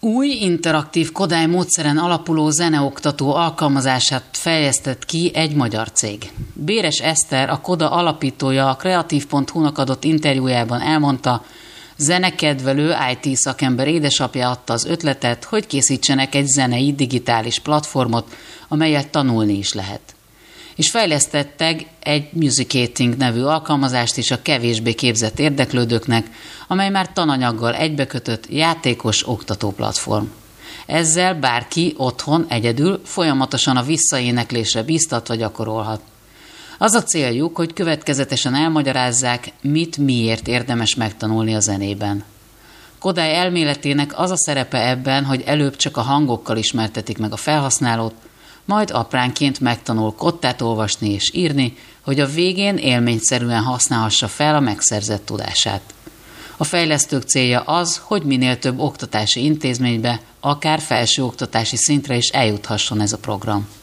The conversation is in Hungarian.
Új interaktív Kodály módszeren alapuló zeneoktató alkalmazását fejlesztett ki egy magyar cég. Béres Eszter, a Koda alapítója a Kreatív.hu-nak adott interjújában elmondta, zenekedvelő IT szakember édesapja adta az ötletet, hogy készítsenek egy zenei digitális platformot, amelyet tanulni is lehet. És fejlesztettek egy Musicating nevű alkalmazást is a kevésbé képzett érdeklődőknek, amely már tananyaggal egybekötött játékos oktatóplatform. Ezzel bárki otthon egyedül folyamatosan a visszaéneklésre bíztatva gyakorolhat. Az a céljuk, hogy következetesen elmagyarázzák, mit miért érdemes megtanulni a zenében. Kodály elméletének az a szerepe ebben, hogy előbb csak a hangokkal ismertetik meg a felhasználót, majd apránként megtanul kottát olvasni és írni, hogy a végén élményszerűen használhassa fel a megszerzett tudását. A fejlesztők célja az, hogy minél több oktatási intézménybe, akár felsőoktatási szintre is eljuthasson ez a program.